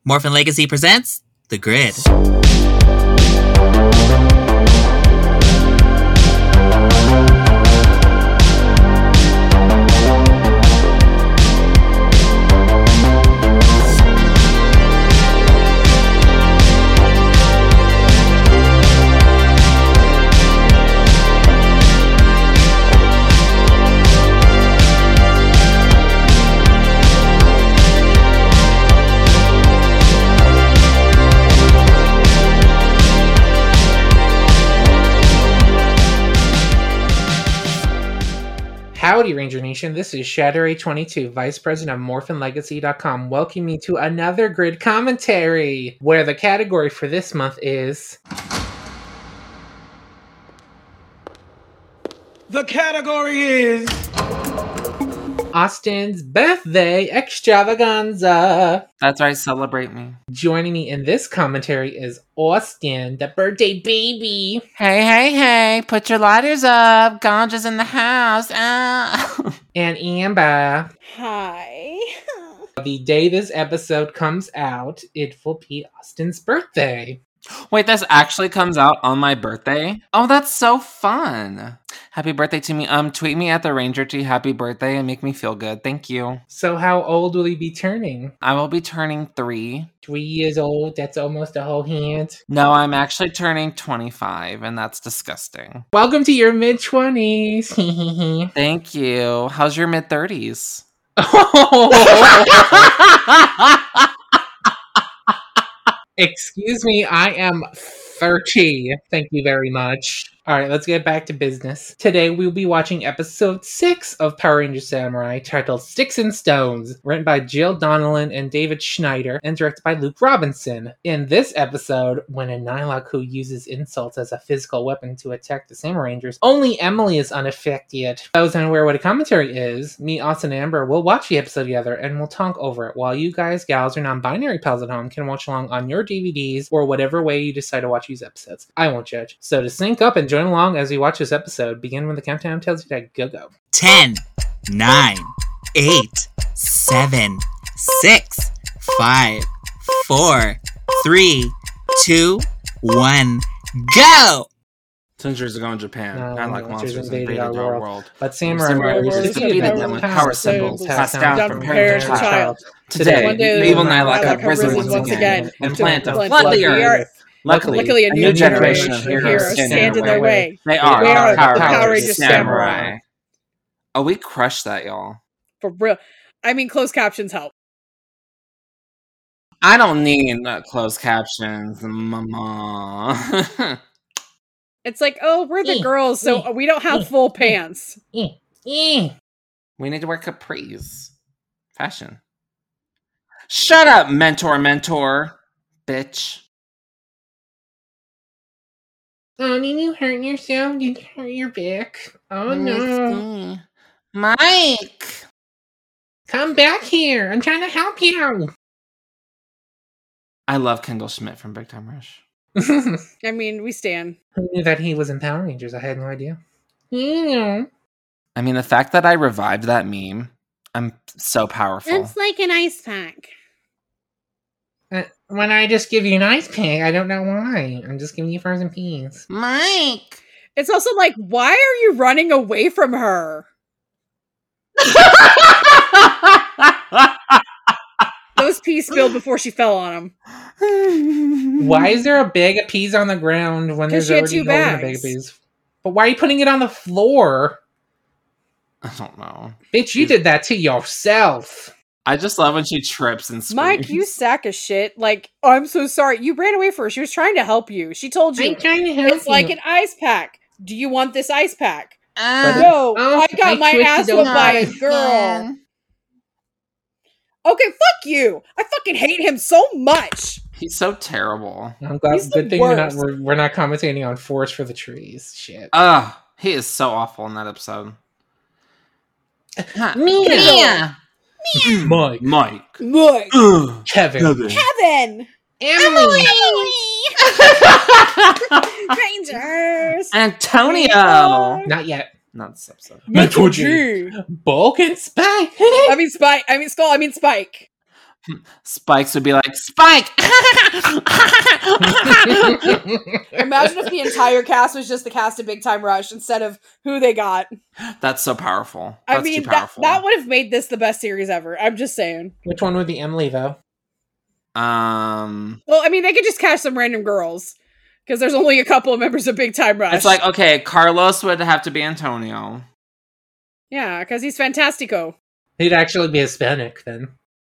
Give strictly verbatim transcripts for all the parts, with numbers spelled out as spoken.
Morphin Legacy presents The Grid. Howdy, Ranger Nation. This is Shatter A twenty-two, Vice President of Morphin Legacy dot com, welcoming you to another Grid commentary, where the category for this month is... The category is... Austin's Birthday Extravaganza. That's right, celebrate me. Joining me in this commentary is Austin, the birthday baby. Hey, hey, hey, put your lighters up. Ganja's in the house. Ah. And Amber. Hi. The day this episode comes out, it will be Austin's birthday. Wait, this actually comes out on my birthday? Oh, that's so fun. Happy birthday to me. Um, tweet me at the Ranger T happy birthday and make me feel good. Thank you. So how old will he be turning? I will be turning three. Three years old? That's almost a whole hand. No, I'm actually turning twenty-five, and that's disgusting. Welcome to your mid-twenties. Thank you. How's your mid-thirties? Excuse me, I am thirty. Thank you very much. Alright, let's get back to business. Today we'll be watching episode six of Power Rangers Samurai, titled Sticks and Stones, written by Jill Donnellan and David Schneider, and directed by Luke Robinson. In this episode, when a Nilaku uses insults as a physical weapon to attack the Samurai Rangers, only Emily is unaffected. For those unaware what a commentary is, me, Austin, and Amber will watch the episode together and we'll talk over it, while you guys, gals, or non-binary pals at home can watch along on your D V Ds or whatever way you decide to watch these episodes. I won't judge. So to sync up and join along as we watch this episode, begin when the countdown tells you to go go. ten, nine, eight, seven, six, five, four, three, two, one, go! Monsters are going to Japan. No, I like monsters monsters invaded invaded our our world. world. But Samurai Samurai Warriors Warriors defeated defeated them them with with power power symbols symbols passed passed down down from from parent parent to to child. child. Today, One day, the evil Nilaka Nilaka have have risen risen once again and plan to flood flood the the earth. earth. Luckily, Luckily, a new generation of generation heroes stand in their way. They are They are Power the Power Rangers Rangers Samurai. Samurai. Oh, we crushed that, y'all. For real. I mean, closed captions help. I don't need uh, closed captions, mama. It's like, oh, we're the Eh, girls, so eh, we don't have eh, full eh. pants. Eh, eh. We need to wear capris. Fashion. Shut up, mentor, mentor, bitch. Oh, did you hurt yourself? Did you hurt your back? Oh no. Mike! Come back here. I'm trying to help you. I love Kendall Schmidt from Big Time Rush. Who I mean, we stand. knew that he was in Power Rangers? I had no idea. Yeah. I mean, the fact that I revived that meme, I'm so powerful. like an ice pack. Uh, when I just give you an ice pick, I don't know why. I'm just giving you frozen peas. Mike! It's also like, why are you running away from her? Those peas spilled before she fell on them. Why is there a bag of peas on the ground when 'Cause there's she had already two holes in a bag of bags. peas? But why are you putting it on the floor? I don't know. Bitch, you did that to yourself. I just love when she trips and screams. Mike, you sack of shit. Like, oh, I'm so sorry. You ran away from her. She was trying to help you. She told you, I'm trying to help it's like you. an ice pack. Do you want this ice pack? Ah, No, Oh, I got I my twisted ass those whipped by a eyes. girl. Okay, fuck you. I fucking hate him so much. He's so terrible. I'm glad. He's the Good thing we're not worst. we're, we're not commentating on Forest for the Trees. Shit. Ugh, he is so awful in that episode. Mia. Mike. Mike. Mike. Ugh. Kevin. Kevin. Emily. Rangers. Antonio. Not yet. Not this episode. Metro G. Bulk and Spike. I mean Spike. I mean Skull. I mean Spike. Spikes would be like, Spike! Imagine if the entire cast was just the cast of Big Time Rush instead of who they got. That's so powerful. That's I mean, too that, powerful. that would have made this the best series ever. I'm just saying. Which one would be Emily, though? Um, Well, I mean, they could just cast some random girls. Because there's only a couple of members of Big Time Rush. it's like, okay, Carlos would have to be Antonio. Yeah, because he's Fantastico. He'd actually be Hispanic, then.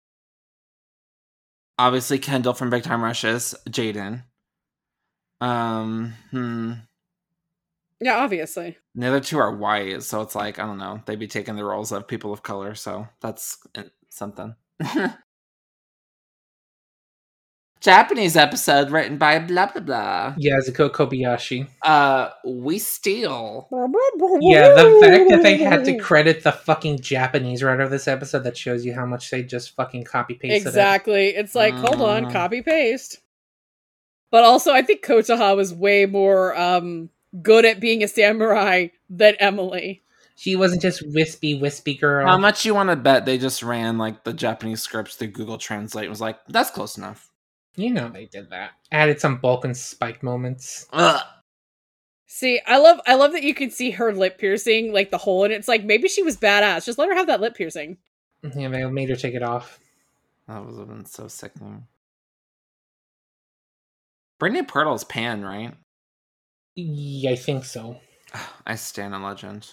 Obviously, Kendall from Big Time Rush is Jaden. Um, hmm. Yeah, obviously. The other two are white, so it's like, I don't know. They'd be taking the roles of people of color, so that's uh, something. Japanese episode written by blah blah blah. Yeah, Zuko Kobayashi. Uh, we steal. Yeah, the fact that they had to credit the fucking Japanese writer of this episode, that shows you how much they just fucking copy pasted Exactly. It's like, hold on, Mm. copy paste. But also, I think Kotaha was way more um, good at being a samurai than Emily. it. She wasn't just wispy, wispy girl. How much you want to bet they just ran like the Japanese scripts through Google Translate and was like, that's close enough. You know they did that. Added some bulk and spike moments. Ugh. See, I love I love that you can see her lip piercing, like the hole, and it's like, maybe she was badass. Just let her have that lip piercing. Yeah, they made her take it off. That would have been so sickening. Brittany Pirtle's Pan, right? Yeah, I think so. I stand a legend.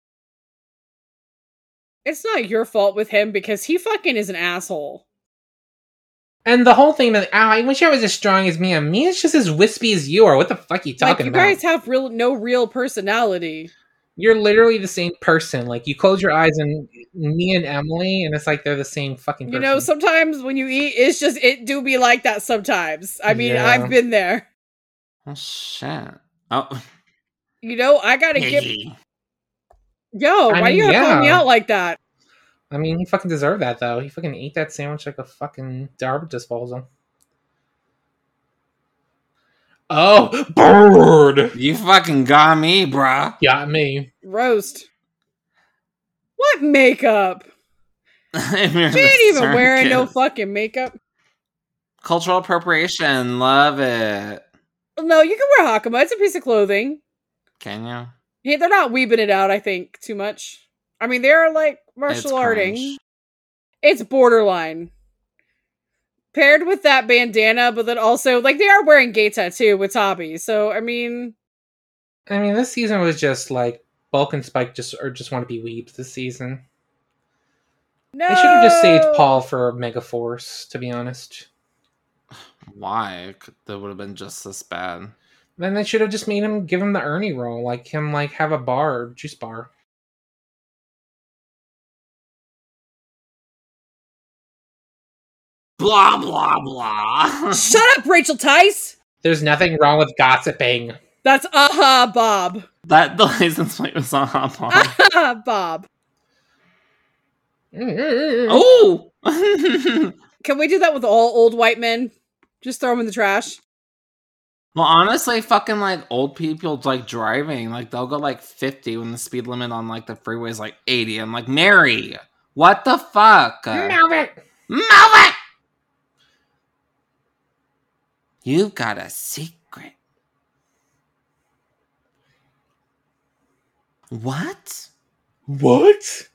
It's not your fault with him because he fucking is an asshole. And the whole thing that, oh, I wish I was as strong as Mia. Mia's just as wispy as you are. What the fuck are you talking Like, you about? guys have real no real personality. You're literally the same person. Like, you close your eyes and me and Emily, and it's like they're the same fucking person. You know, sometimes when you eat, it's just, it do be like that sometimes. I mean, Yeah. I've been there. Oh, shit. Oh. You know, I gotta get... Yo, I why mean, you gotta call me yeah. out like that? I mean, he fucking deserved that, though. He fucking ate that sandwich like a fucking garbage disposal. Oh, bird! You fucking got me, bruh. Got me. Roast. What makeup? If you're She ain't the even wearing no circus. fucking makeup. Cultural appropriation. Love it. No, you can wear hakama. It's a piece of clothing. Can you? Yeah, they're not weebing it out, I think, too much. I mean, they're like martial It's arting. cringe. It's borderline. Paired with that bandana, but then also, like, they are wearing gay tattoo with Tabi. So, I mean... I mean, this season was just like Bulk and Spike just or just want to be weebs this season. No! They should have just saved Paul for Megaforce, to be honest. Why? That would have been just as bad. Then they should have just made him give him the Ernie role, like him like have a bar, juice bar. Blah, blah, blah. Shut up, Rachel Tice! There's nothing wrong with gossiping. That's aha, Bob. That the license plate was on Hot Pop. Aha, Bob. Oh! Can we do that with all old white men? Just throw them in the trash? Well, honestly, fucking like old people like driving, like they'll go like fifty when the speed limit on like the freeway is like eighty. I'm like, Mary, what the fuck? Move it! Move it! You've got a secret. What? What?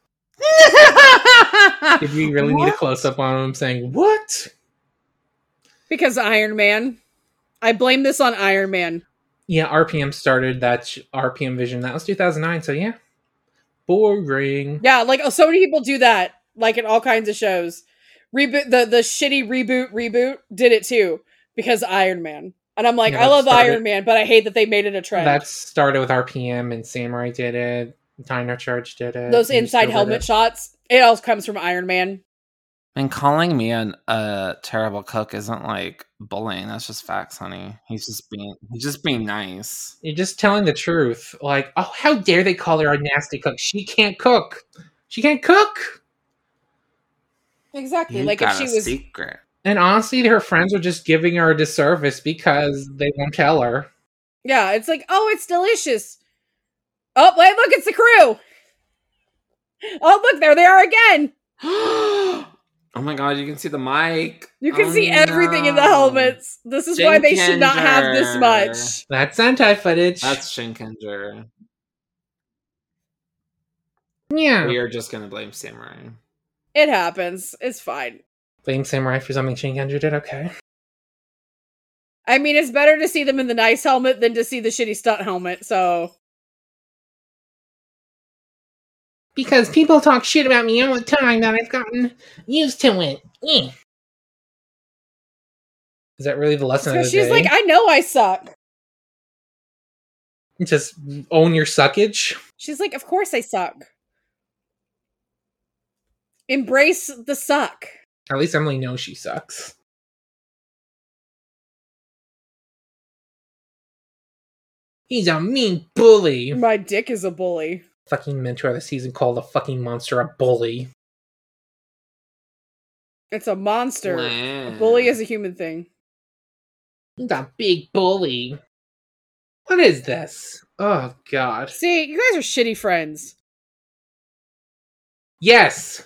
Did we really need a close up on him saying what? Because Iron Man. I blame this on Iron Man. Yeah, R P M started that sh- R P M Vision. That was two thousand nine, so yeah. Boring. Yeah, like, oh, so many people do that. Like, in all kinds of shows. Reboot, the, the shitty reboot reboot did it too. Because Iron Man. And I'm like, Yeah, I that love started- Iron Man, but I hate that they made it a trend. That started with R P M and Samurai did it. Dino Charge did it. Those and inside still did helmet it. shots. It all comes from Iron Man. And calling me a uh, terrible cook isn't like bullying. That's just facts, honey. He's just being he's just being nice. You're just telling the truth. Like, oh, how dare they call her a nasty cook? She can't cook. She can't cook. Exactly. You like, if got she a was... secret. And honestly, her friends are just giving her a disservice because they won't tell her. Yeah, it's like, oh, it's delicious. Oh, wait, look, it's the crew. Oh, look, there they are again. Oh my god, you can see the mic. You can Oh see everything in the no. helmets. This is why they should not have this Shinkenger. much. That's Sentai footage. That's Shinkenger. yeah. We are just gonna blame Samurai. It happens. It's fine. Blame Samurai for something Shinkenger did. Okay. I mean, it's better to see them in the nice helmet than to see the shitty stunt helmet, so... Because people talk shit about me all the time that I've gotten used to it. Eh. Is that really the lesson So of the she's day? like, I know I suck. Just own your suckage. She's like, of course I suck. Embrace the suck. At least Emily knows she sucks. He's a mean bully. My dick is a bully. Fucking mentor of the season called a fucking monster a bully. It's a monster. A Wow. bully is a human thing. He's a big bully. What is this? Oh, God. See, you guys are shitty friends. Yes!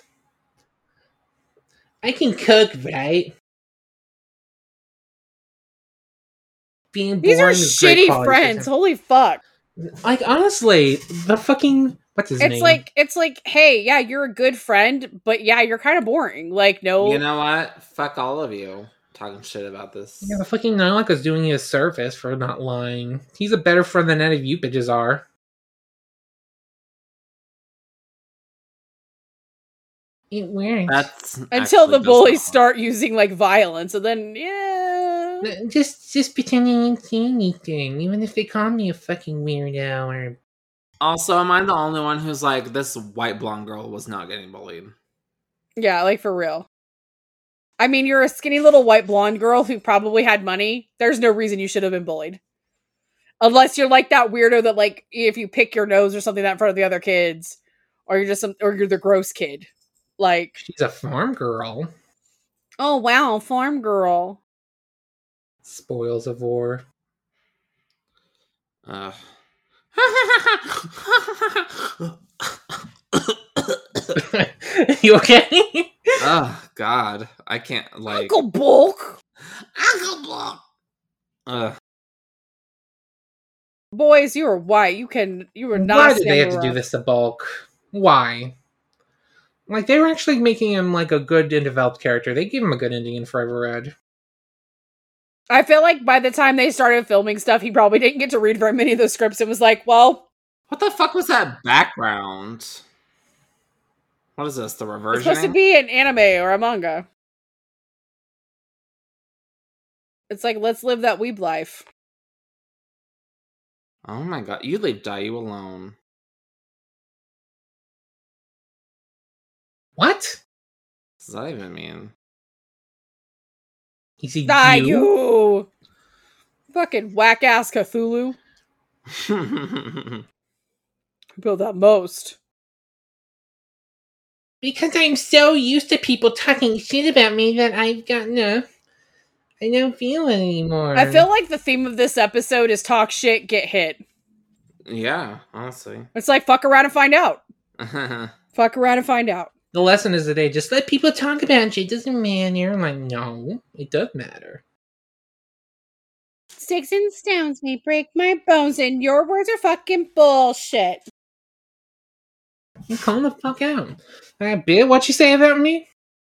I can cook, right? Being These are boring is great shitty quality friends. for Holy fuck. him. Like, honestly, the fucking... What's his It's name? like, it's like, hey, yeah, you're a good friend, but yeah, you're kind of boring. Like, no. You know what? Fuck all of you talking shit about this. Yeah, the fucking Nylak is doing you a service for not lying. He's a better friend than any of you bitches are. It weren't. That's Until actually the just bullies not. start using, like, violence, and then, yeah. Just, just pretending you didn't see anything, even if they call me a fucking weirdo or... Also, am I the only one who's like, this white blonde girl was not getting bullied? Yeah, like, for real. I mean, you're a skinny little white blonde girl who probably had money. There's no reason you should have been bullied. Unless you're like that weirdo that, like, if you pick your nose or something that in front of the other kids, or you're just some, or you're the gross kid. Like, She's a farm girl. oh wow, farm girl. Spoils of war. Ugh. You okay? Oh God, I can't like. Uncle Bulk. Uncle Block. Ugh. Boys, you are white. You can, you are not. Why did they have to samurai. do this to Bulk? Why? Like, they were actually making him, like, a good and developed character. They gave him a good ending in Forever Red. I feel like by the time they started filming stuff, he probably didn't get to read very many of those scripts. It was like, well, What the fuck was that background? What is this? The it's supposed to reversion? be an anime or a manga. It's like, let's live that weeb life. Oh my God, you leave Dayu alone. What? What does that even mean? Is he Die you? you! Fucking whack ass Cthulhu. Build that most. Because I'm so used to people talking shit about me that I've gotten a... I don't feel it anymore. I feel like the theme of this episode is talk shit, get hit. Yeah, honestly. It's like, fuck around and find out. Fuck around and find out. the lesson is today, just let people talk about you. It doesn't matter. I'm like, no, it does matter. Sticks and stones may break my bones, and your words are fucking bullshit. You calm the fuck out. Alright, bitch, what you say about me?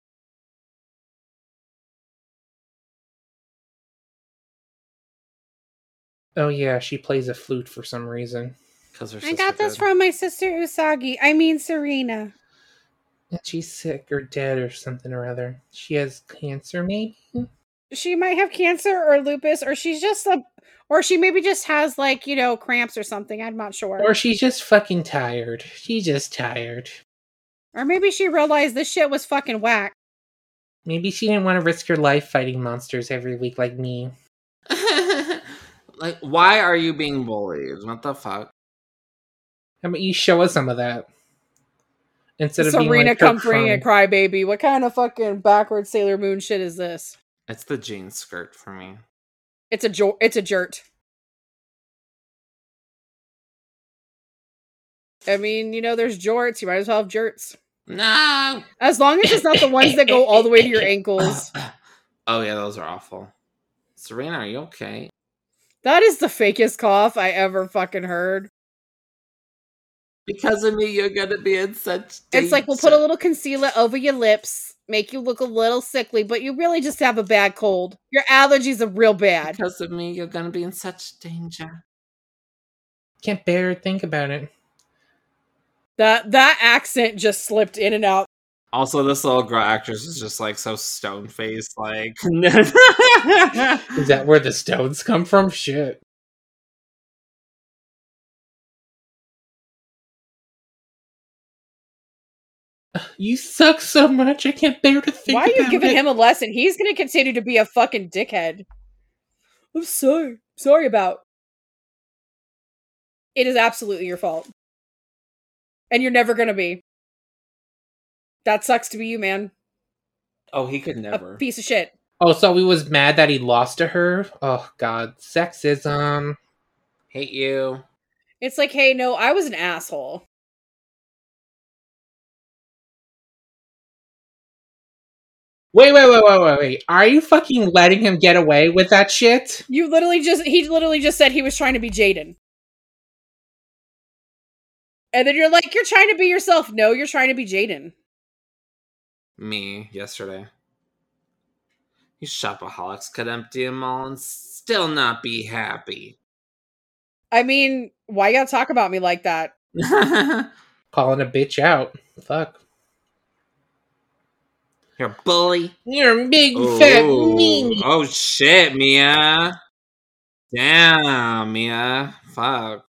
Oh yeah, she plays a flute for some reason. Because I got this from my sister Usagi. I mean Serena. And she's sick or dead or something or other. She has cancer, maybe? She might have cancer or lupus, or she's just a, or she maybe just has like, you know, cramps or something. I'm not sure. Or she's just fucking tired. She's just tired. Or maybe she realized this shit was fucking whack. Maybe she didn't want to risk her life fighting monsters every week like me. Like, why are you being bullied? What the fuck? How about you show us some of that? Instead of being Serena like Kirk comforting a Crumb. crybaby. What kind of fucking backwards Sailor Moon shit is this? It's the jean skirt for me. It's a jo- it's a jert. I mean, you know, there's jorts. You might as well have jerts. No. As long as it's not the ones that go all the way to your ankles. Oh yeah, those are awful. Serena, are you okay? That is the fakest cough I ever fucking heard. Because of me, you're gonna be in such danger. It's like, we'll put a little concealer over your lips, make you look a little sickly, but you really just have a bad cold. Your allergies are real bad. Because of me, you're gonna be in such danger. Can't bear to think about it. That that accent just slipped in and out. Also, this little girl actress is just like so stone faced, like. Is that where the stones come from? Shit. You suck so much, I can't bear to think Why are you about giving it. him a lesson? He's gonna continue to be a fucking dickhead. I'm sorry. Sorry about. It is absolutely your fault. And you're never gonna be. That sucks to be you, man. Oh, he could A never. piece of shit. Oh, so he was mad that he lost to her? Oh, God. Sexism. Hate you. It's like, hey, no, I was an asshole. Wait, wait, wait, wait, wait, wait. Are you fucking letting him get away with that shit? You literally just, he literally just said he was trying to be Jaden. And then you're like, you're trying to be yourself. No, you're trying to be Jaden. Me, yesterday. You shopaholics could empty them all and still not be happy. I mean, why you gotta talk about me like that? Calling a bitch out. Fuck. You're a bully. You're a big fat meanie. Oh shit, Mia. Damn, Mia. Fuck.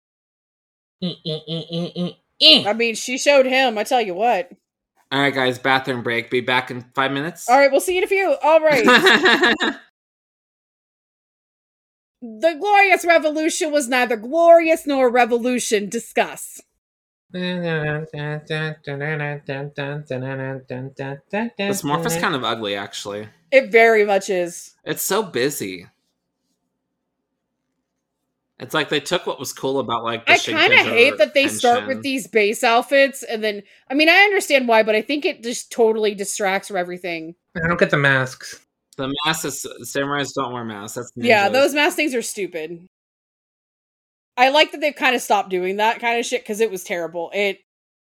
I mean, she showed him, I tell you what. Alright, guys, bathroom break. Be back in five minutes. Alright, we'll see you in a few. Alright. The Glorious Revolution was neither glorious nor a revolution. Discuss. This morph is kind of ugly, actually. It very much is. It's so busy. It's like they took what was cool about like the I kind of hate that they start with these base outfits and then, I mean, I understand why, but I think it just totally distracts from everything. I don't get the masks. The masks, is, samurais don't wear masks. That's ninjas. Yeah, those mask things are stupid. I like that they've kind of stopped doing that kind of shit because it was terrible. It,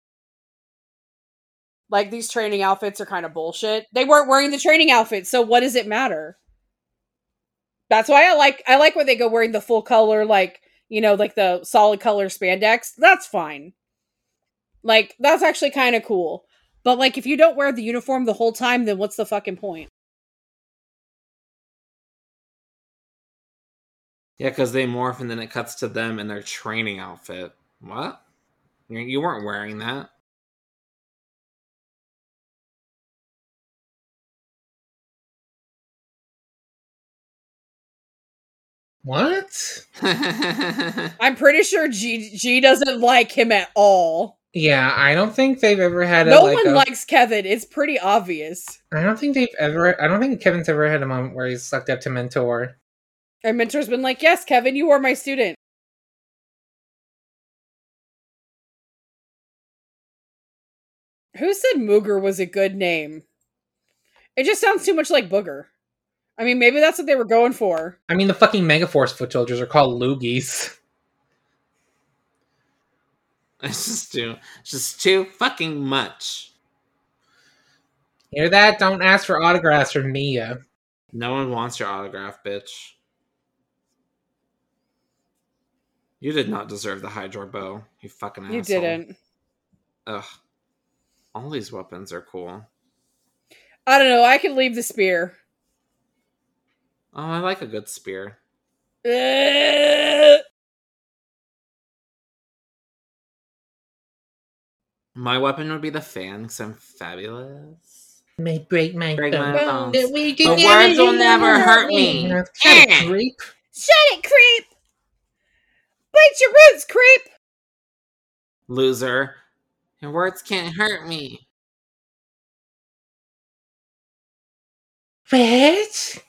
like, these training outfits are kind of bullshit. They weren't wearing the training outfits, so what does it matter? That's why I like I like when they go wearing the full color, like, you know, like the solid color spandex. That's fine. Like, that's actually kind of cool. But, like, if you don't wear the uniform the whole time, then what's the fucking point? Yeah, because they morph and then it cuts to them in their training outfit. What? You, you weren't wearing that. What? I'm pretty sure G G doesn't like him at all. Yeah, I don't think they've ever had a No like one a, likes Kevin. It's pretty obvious. I don't think they've ever I don't think Kevin's ever had a moment where he's sucked up to Mentor. And Mentor's been like, yes, Kevin, you are my student. Who said Mooger was a good name? It just sounds too much like Booger. I mean, maybe that's what they were going for. I mean, the fucking Megaforce foot soldiers are called Loogies. It's just too, it's just too fucking much. Hear that? Don't ask for autographs from Mia. No one wants your autograph, bitch. You did not deserve the Hydro bow, you fucking asshole. You didn't. Ugh. All these weapons are cool. I don't know. I could leave the spear. Oh, I like a good spear. Uh, My weapon would be the fan, because I'm fabulous. May break my Break bone. my bones. But we The can words will never hurt me. Shut Eh. it, creep. Shut it, creep! Bite your roots, creep! Loser. Your words can't hurt me. What?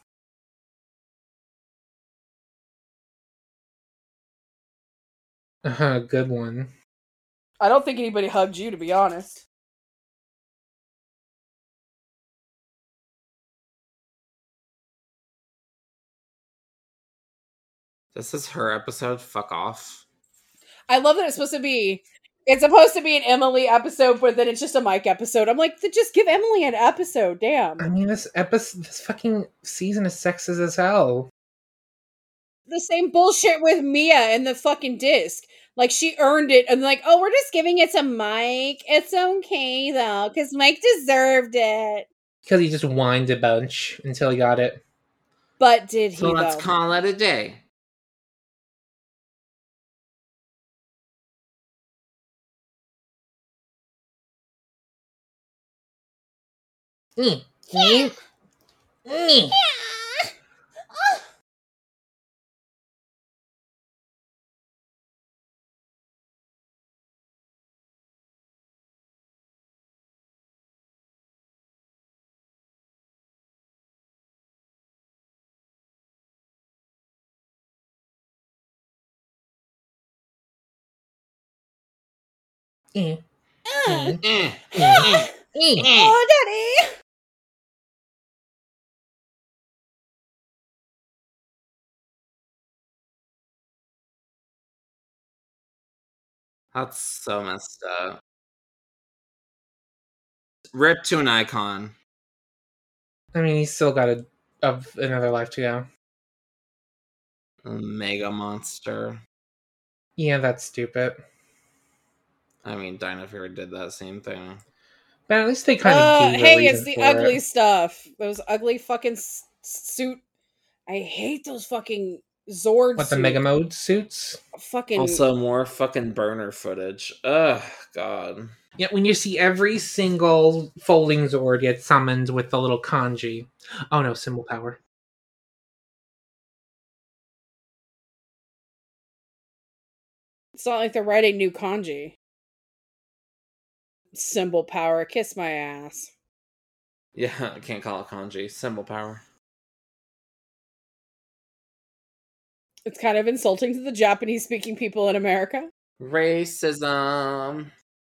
Uh-huh, good one. I don't think anybody hugged you, to be honest. This is her episode. Fuck off. I love that it's supposed to be. It's supposed to be an Emily episode, but then it's just a Mike episode. I'm like, just give Emily an episode. Damn. I mean, this episode, this fucking season is sexist as hell. The same bullshit with Mia and the fucking disc. Like, she earned it, and like, oh, we're just giving it to Mike. It's okay, though, because Mike deserved it. Because he just whined a bunch until he got it. But did he, So let's though? call it a day. Mm. Mm. Mm. Mm. Mm. Eh, Mm. eh, Mm. eh. Oh, Daddy! That's so messed up. Rip to an icon. I mean, he's still got a, a another life to go. A mega monster. Yeah, that's stupid. I mean, Dinah Fury did that same thing. But at least they kind of Uh, gave a hey, reason it's the for ugly it. stuff. Those ugly fucking s- suit. I hate those fucking Zord What, the suit. Mega Mode suits? Fucking. Also, more fucking burner footage. Ugh, God. Yeah, when you see every single folding Zord get summoned with the little kanji. Oh no, symbol power. It's not like they're writing new kanji. Symbol power. Kiss my ass. Yeah, I can't call it kanji. Symbol power. It's kind of insulting to the Japanese speaking people in America. Racism.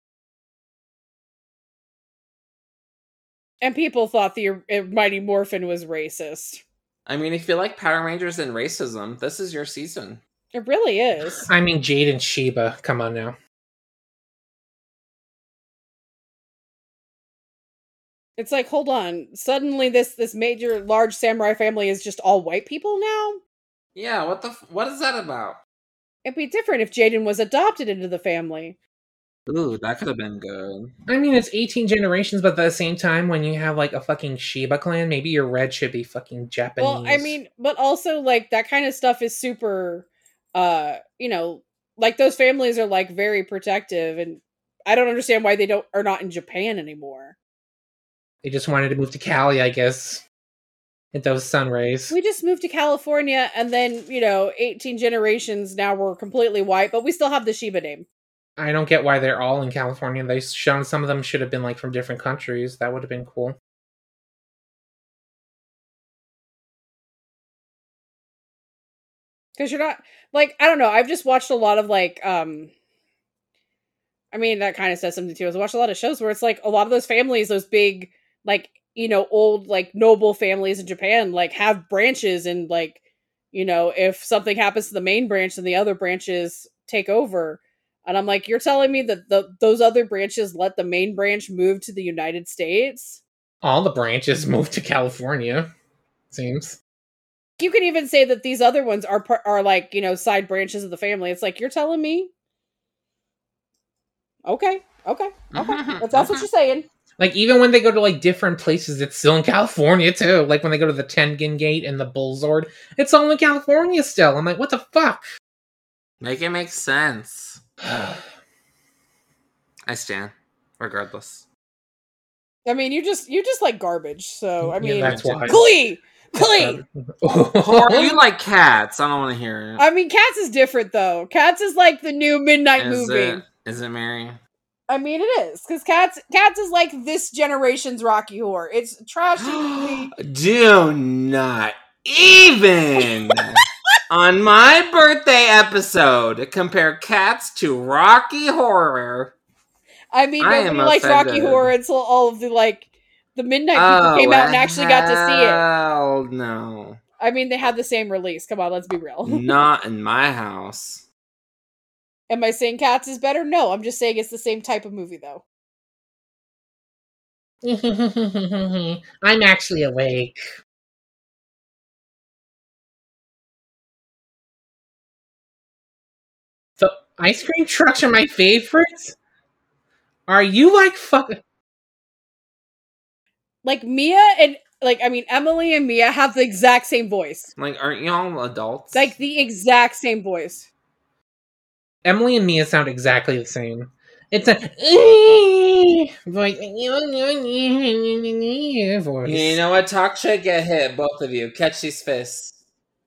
And people thought the uh, Mighty Morphin was racist. I mean, if you like Power Rangers and racism, this is your season. It really is. I mean, Jade and Sheba. Come on now. It's like, hold on. Suddenly this this major large samurai family is just all white people now? Yeah, what the? F- what is that about? It'd be different if Jaden was adopted into the family. Ooh, that could have been good. I mean, it's eighteen generations, but at the same time, when you have like a fucking Sheba clan, maybe your red should be fucking Japanese. Well, I mean, but also like that kind of stuff is super uh, you know, like those families are like very protective, and I don't understand why they don't are not in Japan anymore. They just wanted to move to Cali, I guess. Get those sun rays. We just moved to California, and then, you know, eighteen generations now we're completely white, but we still have the Shiba name. I don't get why they're all in California. They shown some of them should have been like from different countries. That would have been cool. Because you're not, like, I don't know, I've just watched a lot of, like, um, I mean, that kind of says something too. I've watched a lot of shows where it's like a lot of those families, those big, like, you know, old, like, noble families in Japan, like, have branches, and, like, you know, if something happens to the main branch, then the other branches take over. And I'm like, you're telling me that the those other branches let the main branch move to the United States? All the branches moved to California, seems. You can even say that these other ones are par- are like, you know, side branches of the family. It's like, you're telling me? Okay, okay, okay. If that's what you're saying. Like, even when they go to, like, different places, it's still in California, too. Like, when they go to the Tengen Gate and the Bullzord, it's all in California still. I'm like, what the fuck? Make it make sense. I stand. Regardless. I mean, you just you just like garbage. So I Yeah, mean, that's why. Glee, Glee. Or you like cats. I don't want to hear it. I mean, Cats is different though. Cats is like the new midnight Is movie. it? Is it Mary? I mean, it is because Cats Cats is like this generation's Rocky Horror. It's trashy. Do not even on my birthday episode compare Cats to Rocky Horror. I mean, I nobody am liked Rocky offended. Horror until all of the like the midnight people Oh, came out and actually got to see it. hell no. I mean, they had the same release. Come on, let's be real. Not in my house. Am I saying Cats is better? No, I'm just saying it's the same type of movie, though. I'm actually awake. So, ice cream trucks are my favorites? Are you like fucking... Like, Mia and, like, I mean, Emily and Mia have the exact same voice. Like, aren't y'all adults? Like, the exact same voice. Emily and Mia sound exactly the same. It's a voice. voice. You know what? Talk shit, get hit, both of you. Catch these fists.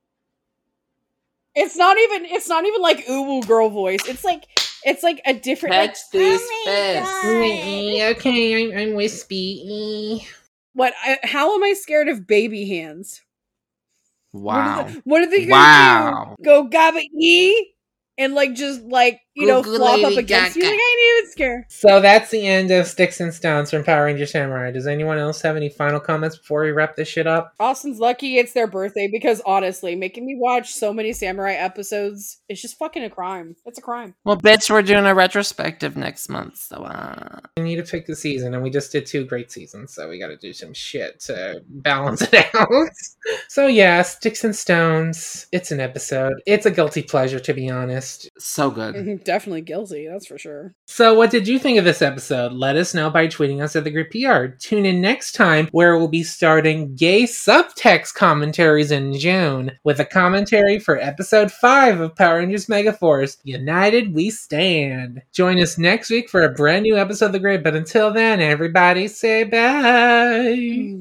It's not even, it's not even like ooh girl voice. It's like, it's like a different, Catch like, these oh fists. Okay, I'm, I'm wispy. What? I, how am I scared of baby hands? Wow. What are, the, what are they gonna Wow. do? Go gabba ee and like just like you know Goo goo flop up lady against you? gaga. Like I ain't even scared. So that's the end of Sticks and Stones from Power Ranger Samurai. Does anyone else have any final comments before we wrap this shit up? Austin's lucky it's their birthday because honestly, making me watch so many samurai episodes is just fucking a crime. It's a crime. Well, bitch, we're doing a retrospective next month, so uh We need to pick the season, and we just did two great seasons, so we gotta do some shit to balance it out. So yeah, Sticks and Stones. It's an episode. It's a guilty pleasure, to be honest. so good. Definitely guilty, that's for sure. So what did you think of this episode? Let us know by tweeting us at the Group P R. Tune in next time where we'll be starting gay subtext commentaries in June with a commentary for episode five of Power Rangers Megaforce, United We Stand. Join us next week for a brand new episode of The Grid, but until then, everybody say bye.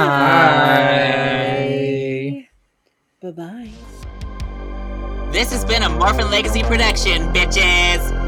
Bye. Bye bye. This has been a Morphin Legacy production, bitches!